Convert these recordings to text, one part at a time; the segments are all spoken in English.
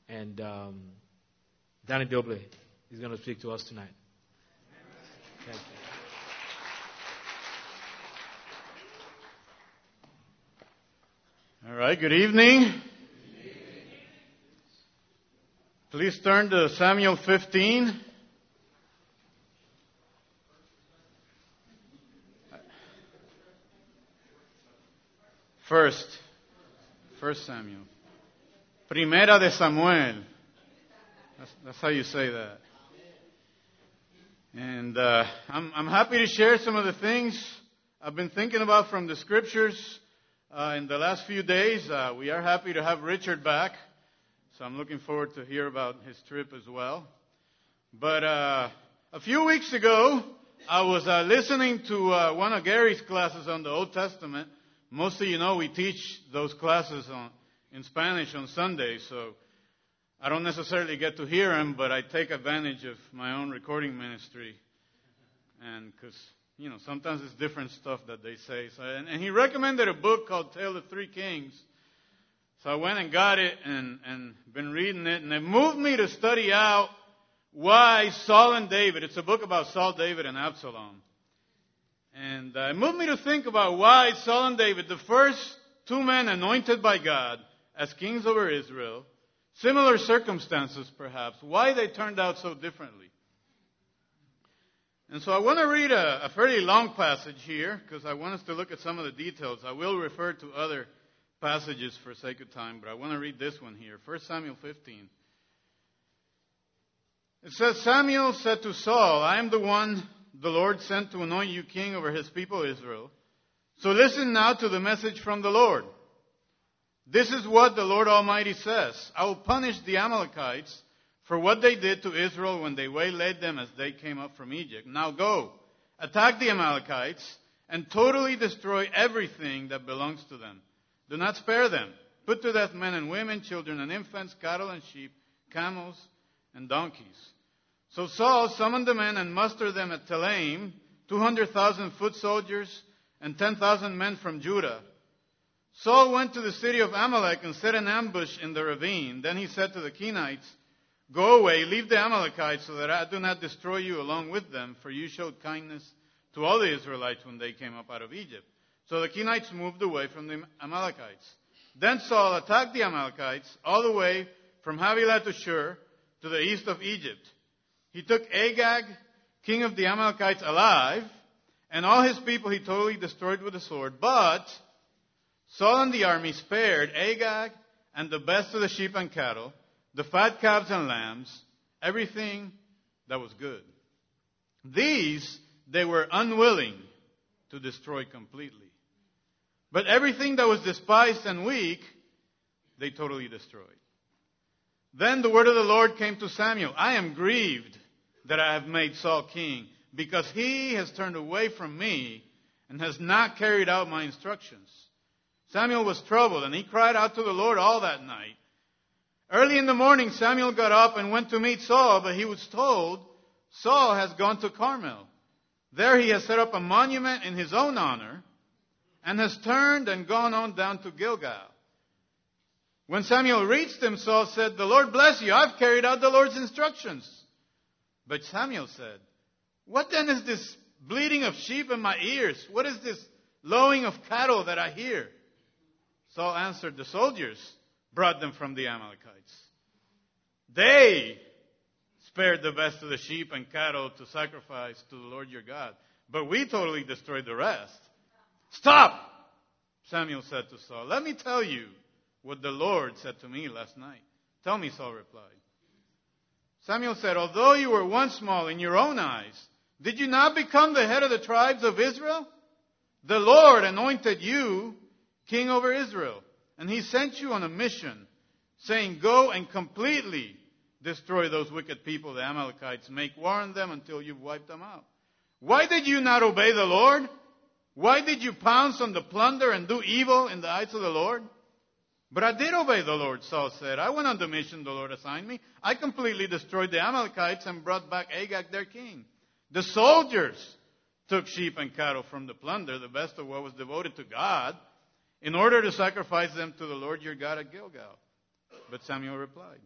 And Danny Doble is going to speak to us tonight. Thank you. All right, good evening. Please turn to Samuel 15. First Samuel. Primera de Samuel. That's how you say that. And I'm happy to share some of the things I've been thinking about from the scriptures in the last few days. We are happy to have Richard back, so I'm looking forward to hear about his trip as well. But a few weeks ago, I was listening to one of Gary's classes on the Old Testament. Most of you know we teach those classes in Spanish on Sundays, so I don't necessarily get to hear him, but I take advantage of my own recording ministry. And because, sometimes it's different stuff that they say. So, and he recommended a book called Tale of Three Kings. So I went and got it and been reading it. And it moved me to study out why Saul and David, it's a book about Saul, David, and Absalom. And it moved me to think about why Saul and David, the first two men anointed by God as kings over Israel, similar circumstances perhaps, why they turned out so differently. And so I want to read a fairly long passage here because I want us to look at some of the details. I will refer to other passages for sake of time, but I want to read this one here. 1 Samuel 15. It says, Samuel said to Saul, I am the one the Lord sent to anoint you king over his people Israel. So listen now to the message from the Lord. This is what the Lord Almighty says. I will punish the Amalekites for what they did to Israel when they waylaid them as they came up from Egypt. Now go, attack the Amalekites, and totally destroy everything that belongs to them. Do not spare them. Put to death men and women, children and infants, cattle and sheep, camels and donkeys. So Saul summoned the men and mustered them at Telaim, 200,000 foot soldiers and 10,000 men from Judah. Saul went to the city of Amalek and set an ambush in the ravine. Then he said to the Kenites, Go away, leave the Amalekites so that I do not destroy you along with them, for you showed kindness to all the Israelites when they came up out of Egypt. So the Kenites moved away from the Amalekites. Then Saul attacked the Amalekites all the way from Havilah to Shur to the east of Egypt. He took Agag, king of the Amalekites, alive, and all his people he totally destroyed with the sword. But Saul and the army spared Agag and the best of the sheep and cattle, the fat calves and lambs, everything that was good. These they were unwilling to destroy completely. But everything that was despised and weak, they totally destroyed. Then the word of the Lord came to Samuel. I am grieved that I have made Saul king, because he has turned away from me and has not carried out my instructions. Samuel was troubled, and he cried out to the Lord all that night. Early in the morning, Samuel got up and went to meet Saul, but he was told, Saul has gone to Carmel. There he has set up a monument in his own honor and has turned and gone on down to Gilgal. When Samuel reached him, Saul said, The Lord bless you. I've carried out the Lord's instructions. But Samuel said, What then is this bleating of sheep in my ears? What is this lowing of cattle that I hear? Saul answered, The soldiers brought them from the Amalekites. They spared the best of the sheep and cattle to sacrifice to the Lord your God, but we totally destroyed the rest. Stop, Samuel said to Saul. Let me tell you what the Lord said to me last night. Tell me, Saul replied. Samuel said, Although you were once small in your own eyes, did you not become the head of the tribes of Israel? The Lord anointed you king over Israel, and he sent you on a mission, saying, Go and completely destroy those wicked people, the Amalekites. Make war on them until you've wiped them out. Why did you not obey the Lord? Why did you pounce on the plunder and do evil in the eyes of the Lord? But I did obey the Lord, Saul said. I went on the mission the Lord assigned me. I completely destroyed the Amalekites and brought back Agag, their king. The soldiers took sheep and cattle from the plunder, the best of what was devoted to God, in order to sacrifice them to the Lord your God at Gilgal. But Samuel replied,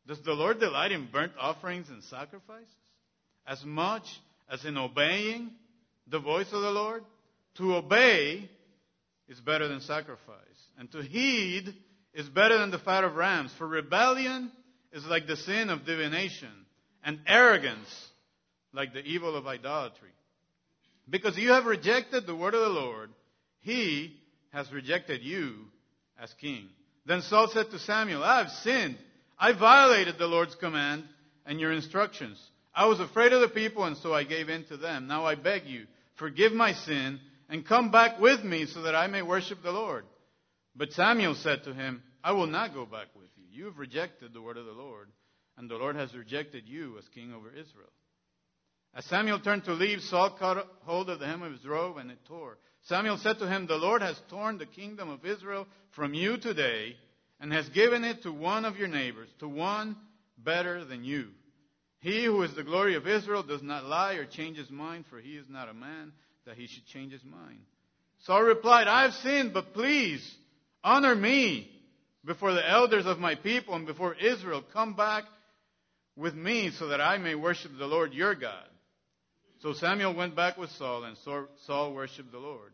Does the Lord delight in burnt offerings and sacrifices, as much as in obeying the voice of the Lord? To obey is better than sacrifice, and to heed is better than the fat of rams. For rebellion is like the sin of divination, and arrogance like the evil of idolatry. Because you have rejected the word of the Lord, he has rejected you as king. Then Saul said to Samuel, I have sinned. I violated the Lord's command and your instructions. I was afraid of the people, and so I gave in to them. Now I beg you, forgive my sin, and come back with me so that I may worship the Lord. But Samuel said to him, I will not go back with you. You have rejected the word of the Lord, and the Lord has rejected you as king over Israel. As Samuel turned to leave, Saul caught hold of the hem of his robe, and it tore. Samuel said to him, the Lord has torn the kingdom of Israel from you today, and has given it to one of your neighbors, to one better than you. He who is the glory of Israel does not lie or change his mind, for he is not a man that he should change his mind. Saul replied, I have sinned, but please honor me before the elders of my people and before Israel. Come back with me so that I may worship the Lord your God. So Samuel went back with Saul, and Saul worshipped the Lord.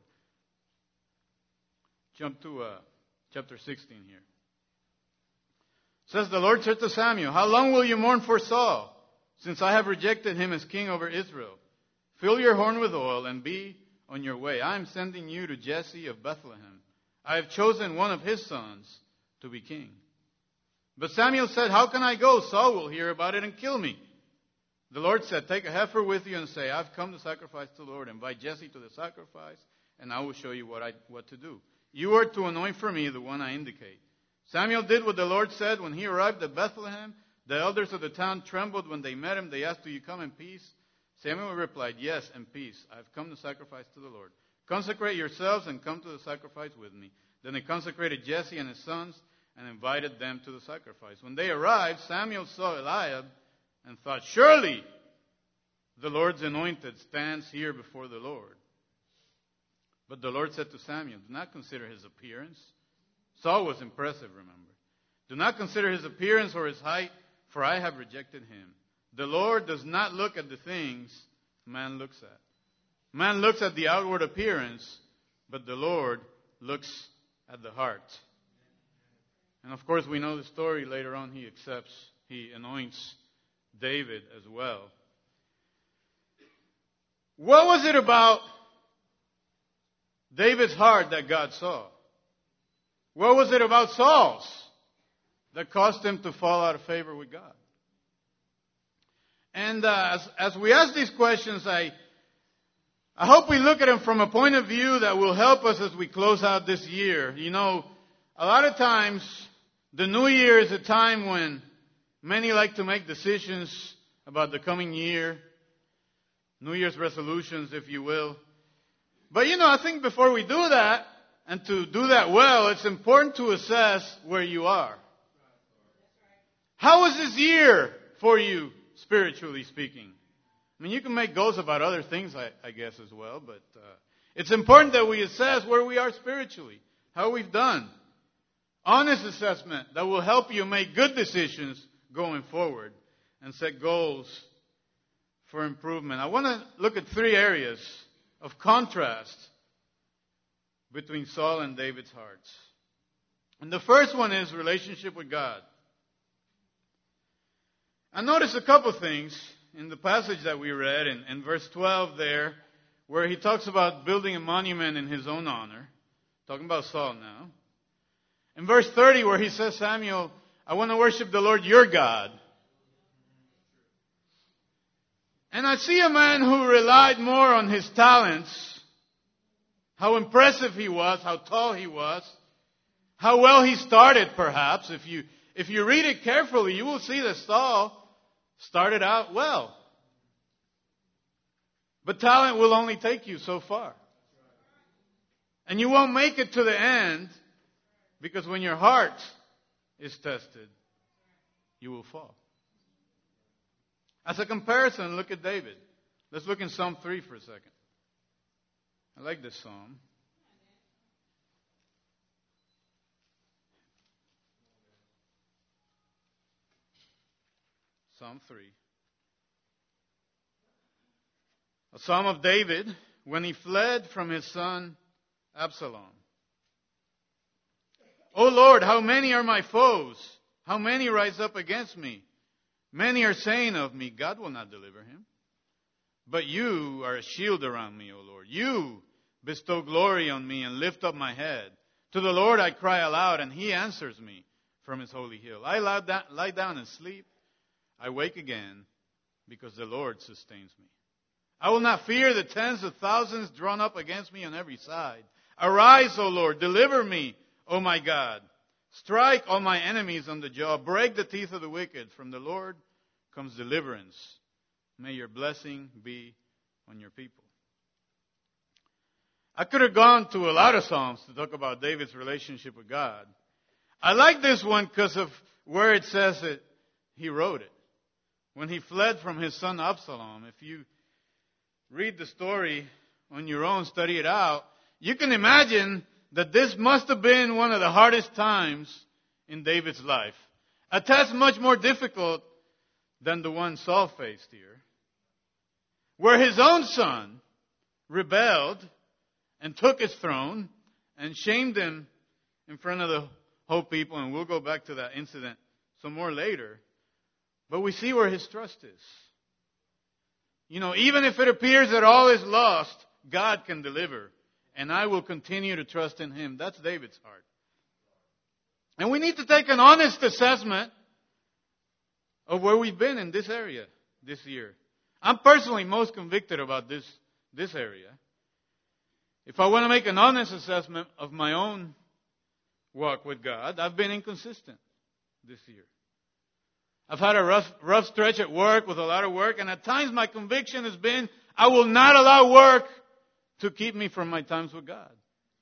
Jump to chapter 16 here. It says, the Lord said to Samuel, how long will you mourn for Saul, since I have rejected him as king over Israel? Fill your horn with oil and be on your way. I am sending you to Jesse of Bethlehem. I have chosen one of his sons to be king. But Samuel said, how can I go? Saul will hear about it and kill me. The Lord said, take a heifer with you and say, I've come to sacrifice to the Lord. Invite Jesse to the sacrifice, and I will show you what to do. You are to anoint for me the one I indicate. Samuel did what the Lord said. When he arrived at Bethlehem, the elders of the town trembled when they met him. They asked, do you come in peace? Samuel replied, yes, in peace. I have come to sacrifice to the Lord. Consecrate yourselves and come to the sacrifice with me. Then they consecrated Jesse and his sons and invited them to the sacrifice. When they arrived, Samuel saw Eliab and thought, surely the Lord's anointed stands here before the Lord. But the Lord said to Samuel, do not consider his appearance. Saul was impressive, remember. Do not consider his appearance or his height, for I have rejected him. The Lord does not look at the things man looks at. Man looks at the outward appearance, but the Lord looks at the heart. And of course, we know the story. Later on, he anoints David as well. What was it about David's heart that God saw? What was it about Saul's that caused him to fall out of favor with God? And as we ask these questions, I hope we look at them from a point of view that will help us as we close out this year. You know, a lot of times, the new year is a time when many like to make decisions about the coming year. New Year's resolutions, if you will. But you know, I think before we do that, and to do that well, it's important to assess where you are. How was this year for you, spiritually speaking? I mean, you can make goals about other things, I guess, as well, but it's important that we assess where we are spiritually, how we've done. Honest assessment that will help you make good decisions going forward and set goals for improvement. I want to look at 3 areas of contrast between Saul and David's hearts. And the first one is relationship with God. I noticed a couple things in the passage that we read in verse 12 there, where he talks about building a monument in his own honor. Talking about Saul now. In verse 30, where he says, Samuel, I want to worship the Lord your God. And I see a man who relied more on his talents, how impressive he was, how tall he was, how well he started perhaps. If you read it carefully, you will see that Saul started out well. But talent will only take you so far. And you won't make it to the end, because when your heart is tested, you will fall. As a comparison, look at David. Let's look in Psalm 3 for a second. I like this psalm. Psalm 3. A psalm of David when he fled from his son Absalom. O Lord, how many are my foes? How many rise up against me? Many are saying of me, God will not deliver him. But you are a shield around me, O Lord. You bestow glory on me and lift up my head. To the Lord I cry aloud, and he answers me from his holy hill. I lie down and sleep. I wake again because the Lord sustains me. I will not fear the tens of thousands drawn up against me on every side. Arise, O Lord, deliver me, O my God. Strike all my enemies on the jaw. Break the teeth of the wicked. From the Lord comes deliverance. May your blessing be on your people. I could have gone to a lot of Psalms to talk about David's relationship with God. I like this one because of where it says that he wrote it. When he fled from his son Absalom, if you read the story on your own, study it out, you can imagine that this must have been one of the hardest times in David's life. A test much more difficult than the one Saul faced here, where his own son rebelled and took his throne and shamed him in front of the whole people. And we'll go back to that incident some more later. But we see where his trust is. You know, even if it appears that all is lost, God can deliver. And I will continue to trust in him. That's David's heart. And we need to take an honest assessment of where we've been in this area this year. I'm personally most convicted about this area. If I want to make an honest assessment of my own walk with God, I've been inconsistent this year. I've had a rough stretch at work with a lot of work, and at times my conviction has been, I will not allow work to keep me from my times with God.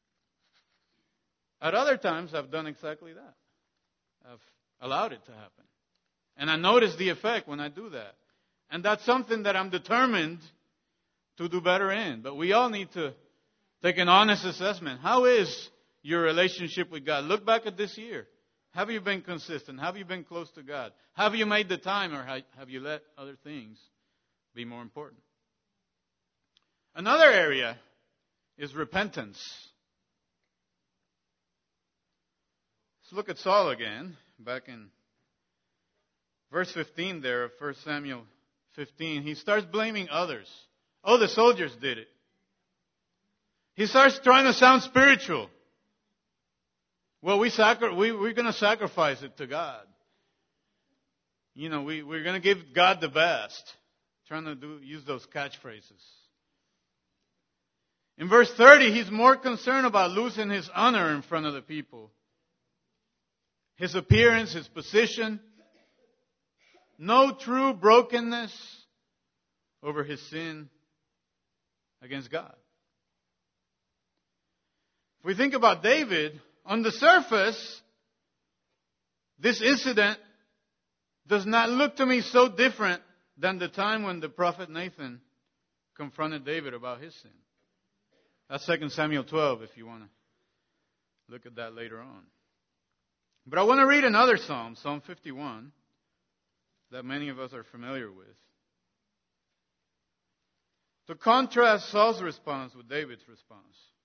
At other times, I've done exactly that. I've allowed it to happen. And I notice the effect when I do that. And that's something that I'm determined to do better in. But we all need to take an honest assessment. How is your relationship with God? Look back at this year. Have you been consistent? Have you been close to God? Have you made the time, or have you let other things be more important? Another area is repentance. Let's look at Saul again, back in verse 15 there of 1 Samuel 15. He starts blaming others. Oh, the soldiers did it. He starts trying to sound spiritual. Well, we're going to sacrifice it to God. You know, we're going to give God the best. Trying to use those catchphrases. In verse 30, he's more concerned about losing his honor in front of the people. His appearance, his position. No true brokenness over his sin against God. If we think about David, on the surface, this incident does not look to me so different than the time when the prophet Nathan confronted David about his sin. That's 2 Samuel 12 if you want to look at that later on. But I want to read another psalm, Psalm 51, that many of us are familiar with, to contrast Saul's response with David's response.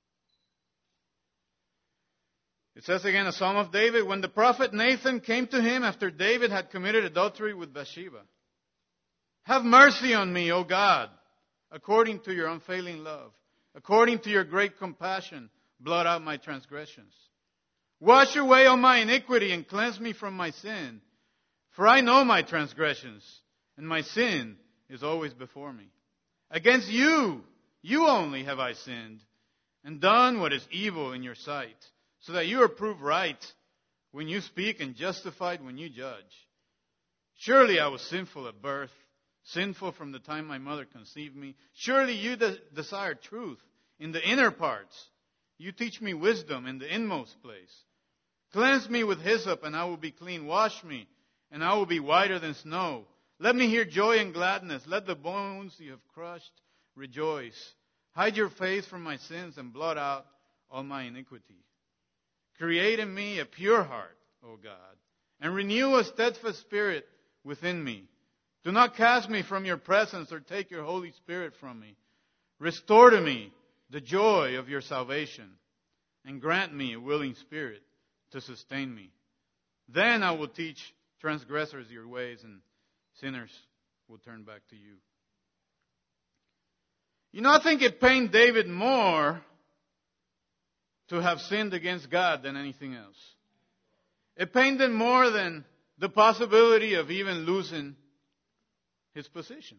It says again, a psalm of David, when the prophet Nathan came to him after David had committed adultery with Bathsheba. Have mercy on me, O God, according to your unfailing love. According to your great compassion, blot out my transgressions. Wash away all my iniquity and cleanse me from my sin. For I know my transgressions, and my sin is always before me. Against you only have I sinned, and done what is evil in your sight, so that you are proved right when you speak and justified when you judge. Surely I was sinful at birth, sinful from the time my mother conceived me. Surely you desire truth in the inner parts. You teach me wisdom in the inmost place. Cleanse me with hyssop, and I will be clean. Wash me, and I will be whiter than snow. Let me hear joy and gladness. Let the bones you have crushed rejoice. Hide your face from my sins and blot out all my iniquity. Create in me a pure heart, O God, and renew a steadfast spirit within me. Do not cast me from your presence or take your Holy Spirit from me. Restore to me the joy of your salvation and grant me a willing spirit to sustain me. Then I will teach transgressors your ways and sinners will turn back to you. You know, I think it pained David more to have sinned against God than anything else. It pained him more than the possibility of even losing his position.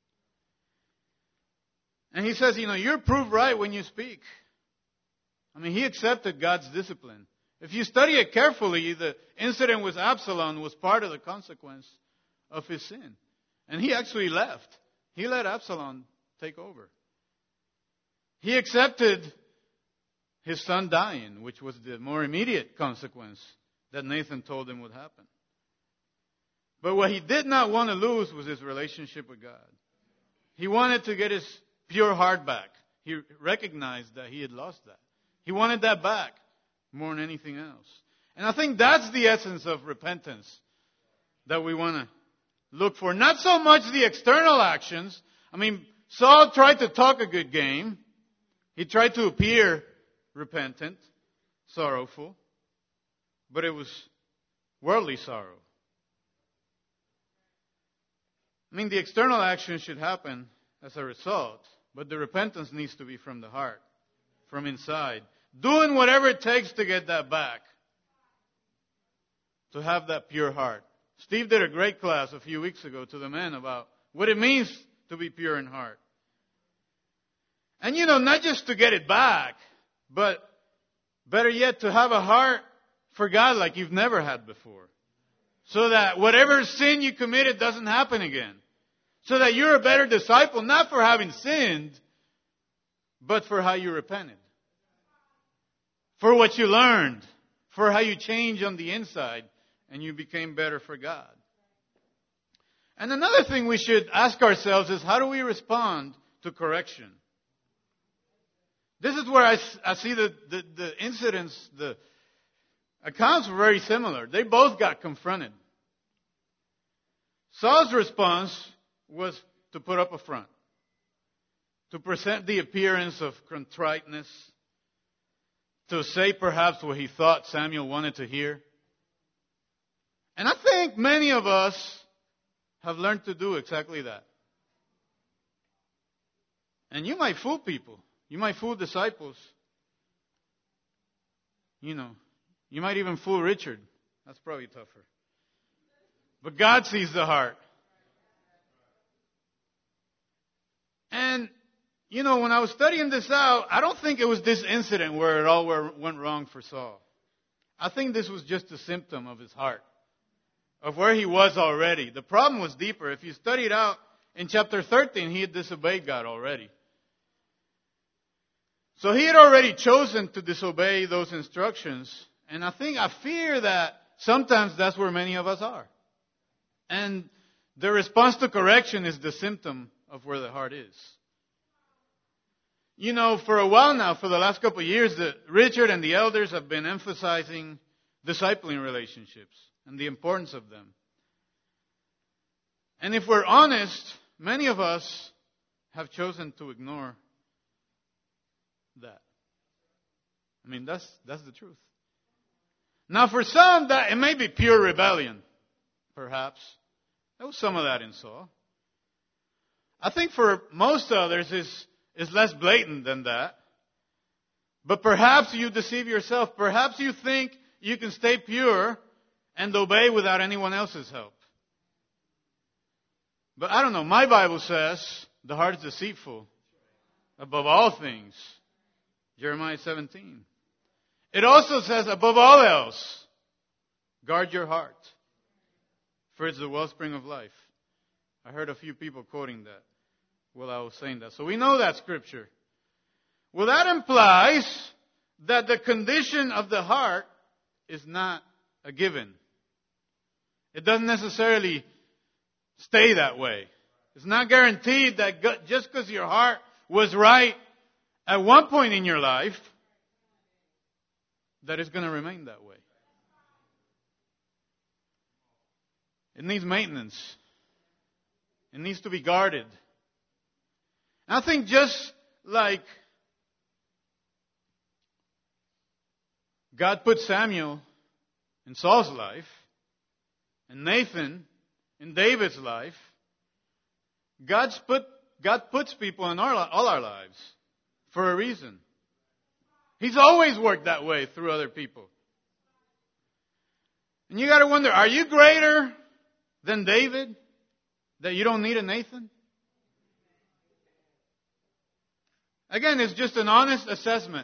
And he says, you're proved right when you speak. I mean, he accepted God's discipline. If you study it carefully, the incident with Absalom was part of the consequence of his sin. And he actually left. He let Absalom take over. He accepted his son dying, which was the more immediate consequence that Nathan told him would happen. But what he did not want to lose was his relationship with God. He wanted to get his pure heart back. He recognized that he had lost that. He wanted that back more than anything else. And I think that's the essence of repentance that we want to look for. Not so much the external actions. I mean, Saul tried to talk a good game. He tried to appear repentant, sorrowful, but it was worldly sorrow. I mean, the external action should happen as a result, but the repentance needs to be from the heart, from inside. Doing whatever it takes to get that back, to have that pure heart. Steve did a great class a few weeks ago to the men about what it means to be pure in heart. And not just to get it back, but better yet, to have a heart for God like you've never had before. So that whatever sin you committed doesn't happen again. So that you're a better disciple, not for having sinned, but for how you repented. For what you learned. For how you changed on the inside and you became better for God. And another thing we should ask ourselves is, how do we respond to correction? This is where I see the incidents, the accounts were very similar. They both got confronted. Saul's response was to put up a front, to present the appearance of contriteness, to say perhaps what he thought Samuel wanted to hear. And I think many of us have learned to do exactly that. And you might fool people. You might fool disciples. You might even fool Richard. That's probably tougher. But God sees the heart. And, when I was studying this out, I don't think it was this incident where it all went wrong for Saul. I think this was just a symptom of his heart, of where he was already. The problem was deeper. If you study it out, in chapter 13, he had disobeyed God already. So he had already chosen to disobey those instructions. And I fear that sometimes that's where many of us are. And the response to correction is the symptom of where the heart is. For a while now, for the last couple of years, Richard and the elders have been emphasizing discipling relationships and the importance of them. And if we're honest, many of us have chosen to ignore that. I mean, that's the truth. Now, for some, that it may be pure rebellion, perhaps. There was some of that in Saul. I think for most others, is less blatant than that. But perhaps you deceive yourself. Perhaps you think you can stay pure and obey without anyone else's help. But I don't know. My Bible says the heart is deceitful above all things. Jeremiah 17. It also says, above all else, guard your heart, for it's the wellspring of life. I heard a few people quoting that while I was saying that. So we know that scripture. Well, that implies that the condition of the heart is not a given. It doesn't necessarily stay that way. It's not guaranteed that just because your heart was right at one point in your life, that it's going to remain that way. It needs maintenance. It needs to be guarded. And I think just like God put Samuel in Saul's life, and Nathan in David's life, God puts people in all our lives for a reason. He's always worked that way through other people. And you got to wonder, are you greater than David that you don't need a Nathan? Again, it's just an honest assessment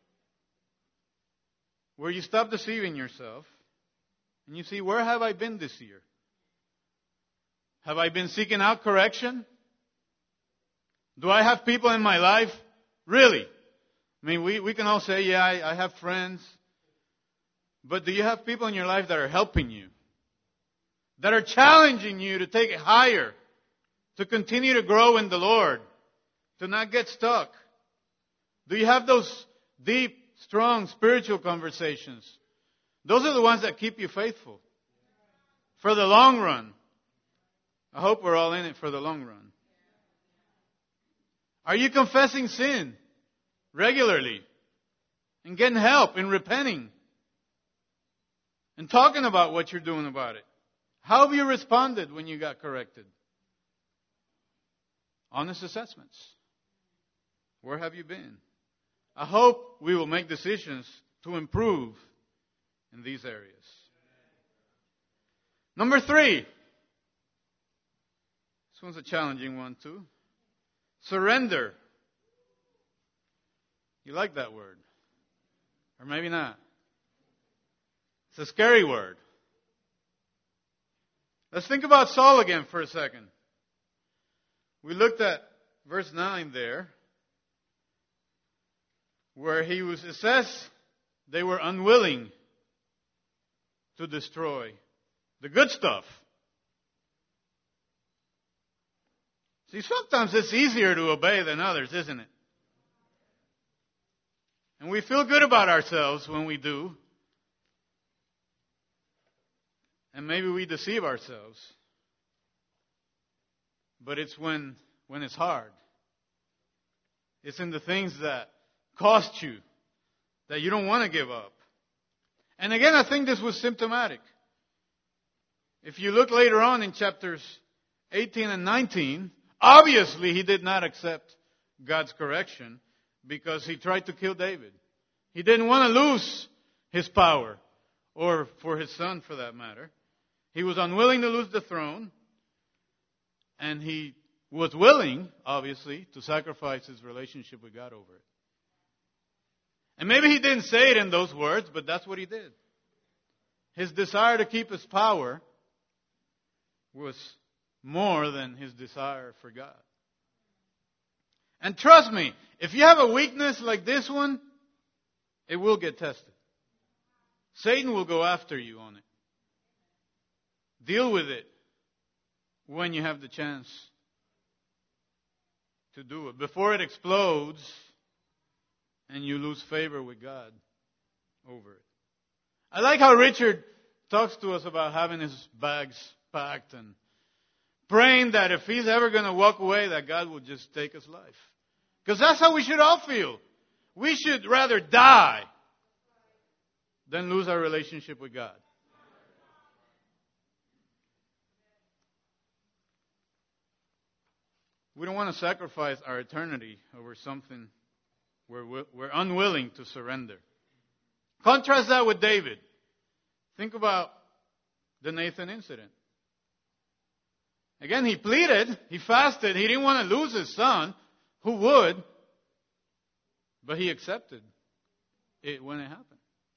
where you stop deceiving yourself and you see, where have I been this year? Have I been seeking out correction? Do I have people in my life? Really? I mean, we can all say, yeah, I have friends. But do you have people in your life that are helping you? That are challenging you to take it higher? To continue to grow in the Lord? To not get stuck? Do you have those deep, strong, spiritual conversations? Those are the ones that keep you faithful. For the long run. I hope we're all in it for the long run. Are you confessing sin regularly? And getting help in repenting? And talking about what you're doing about it? How have you responded when you got corrected? Honest assessments. Where have you been? I hope we will make decisions to improve in these areas. Number 3. This one's a challenging one too. Surrender. You like that word? Or maybe not. It's a scary word. Let's think about Saul again for a second. We looked at verse 9 there, where it says they were unwilling to destroy the good stuff. See, sometimes it's easier to obey than others, isn't it? And we feel good about ourselves when we do. And maybe we deceive ourselves. But it's when it's hard. It's in the things that cost you, that you don't want to give up. And again, I think this was symptomatic. If you look later on in chapters 18 and 19, obviously he did not accept God's correction because he tried to kill David. He didn't want to lose his power, or for his son for that matter. He was unwilling to lose the throne, and he was willing, obviously, to sacrifice his relationship with God over it. And maybe he didn't say it in those words, but that's what he did. His desire to keep his power was more than his desire for God. And trust me, if you have a weakness like this one, it will get tested. Satan will go after you on it. Deal with it when you have the chance to do it. Before it explodes and you lose favor with God over it. I like how Richard talks to us about having his bags packed and praying that if he's ever going to walk away, that God will just take his life. Because that's how we should all feel. We should rather die than lose our relationship with God. We don't want to sacrifice our eternity over something where we're unwilling to surrender. Contrast that with David. Think about the Nathan incident. Again, he pleaded, he fasted, he didn't want to lose his son, who would, but he accepted it when it happened.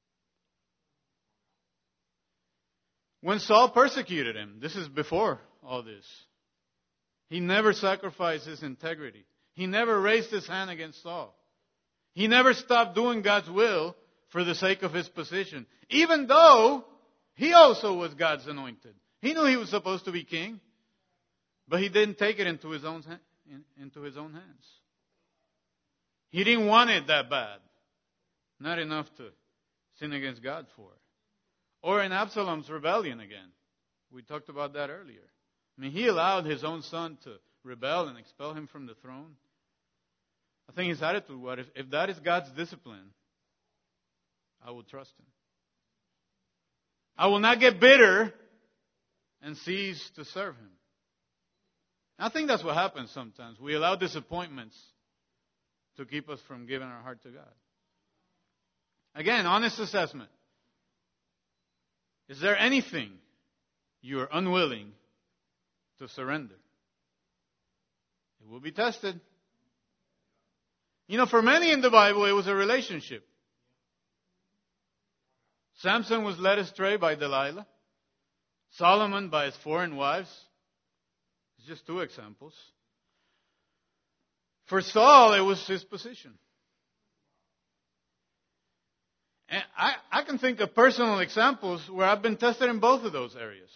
When Saul persecuted him, this is before all this, he never sacrificed his integrity. He never raised his hand against Saul. He never stopped doing God's will for the sake of his position, even though he also was God's anointed. He knew he was supposed to be king, but he didn't take it into his own hands. He didn't want it that bad. Not enough to sin against God for it. Or in Absalom's rebellion again. We talked about that earlier. I mean, he allowed his own son to rebel and expel him from the throne. I think his attitude was, if that is God's discipline, I will trust him. I will not get bitter and cease to serve him. I think that's what happens sometimes. We allow disappointments to keep us from giving our heart to God. Again, honest assessment. Is there anything you are unwilling to surrender? It will be tested. You know, for many in the Bible, it was a relationship. Samson was led astray by Delilah. Solomon by his foreign wives. It's just two examples. For Saul, it was his position. And I can think of personal examples where I've been tested in both of those areas.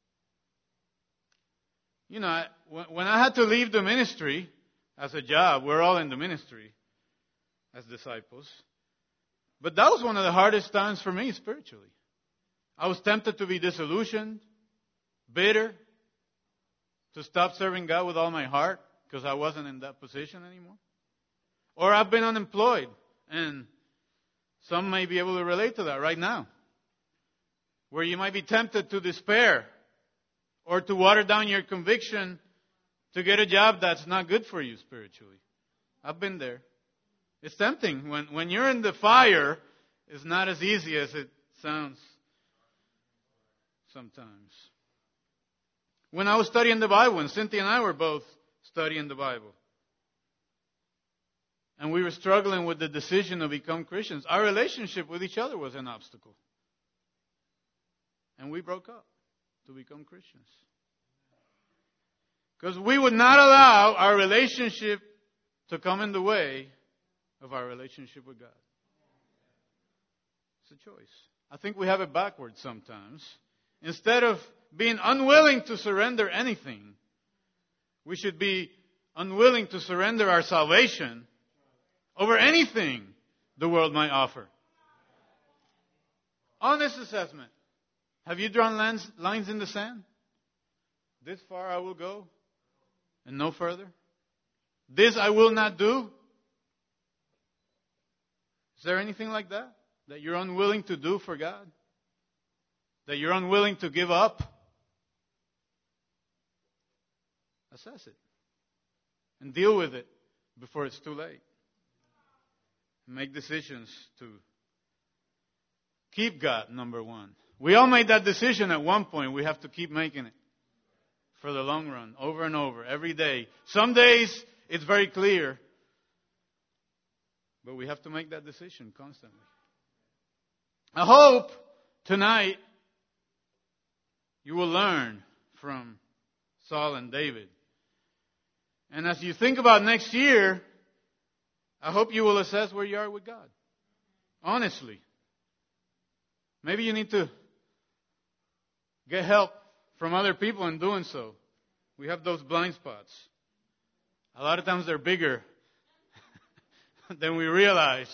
You know, when I had to leave the ministry as a job, we're all in the ministry as disciples. But that was one of the hardest times for me spiritually. I was tempted to be disillusioned, bitter, to stop serving God with all my heart because I wasn't in that position anymore. Or I've been unemployed, and some may be able to relate to that right now, where you might be tempted to despair or to water down your conviction to get a job that's not good for you spiritually. I've been there. It's tempting. When you're in the fire, it's not as easy as it sounds sometimes. When I was studying the Bible, and Cynthia and I were both studying the Bible, and we were struggling with the decision to become Christians, our relationship with each other was an obstacle. And we broke up to become Christians. Because we would not allow our relationship to come in the way of our relationship with God. It's a choice. I think we have it backwards sometimes. Instead of being unwilling to surrender anything, we should be unwilling to surrender our salvation over anything the world might offer. Honest assessment. Have you drawn lines in the sand? This far I will go and no further. This I will not do. Is there anything like that you're unwilling to do for God? That you're unwilling to give up? Assess it. And deal with it before it's too late. Make decisions to keep God number one. We all made that decision at one point. We have to keep making it for the long run, over and over, every day. Some days it's very clear, but we have to make that decision constantly. I hope tonight you will learn from Saul and David. And as you think about next year, I hope you will assess where you are with God. Honestly. Maybe you need to get help from other people in doing so. We have those blind spots. A lot of times they're bigger than we realize.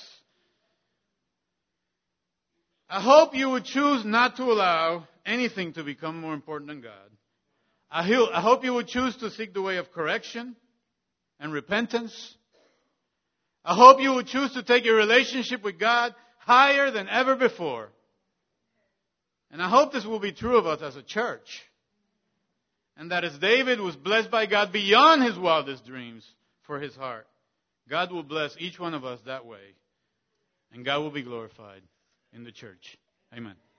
I hope you would choose not to allow anything to become more important than God. I hope you would choose to seek the way of correction and repentance. I hope you would choose to take your relationship with God higher than ever before. And I hope this will be true of us as a church. And that as David was blessed by God beyond his wildest dreams for his heart, God will bless each one of us that way. And God will be glorified in the church. Amen.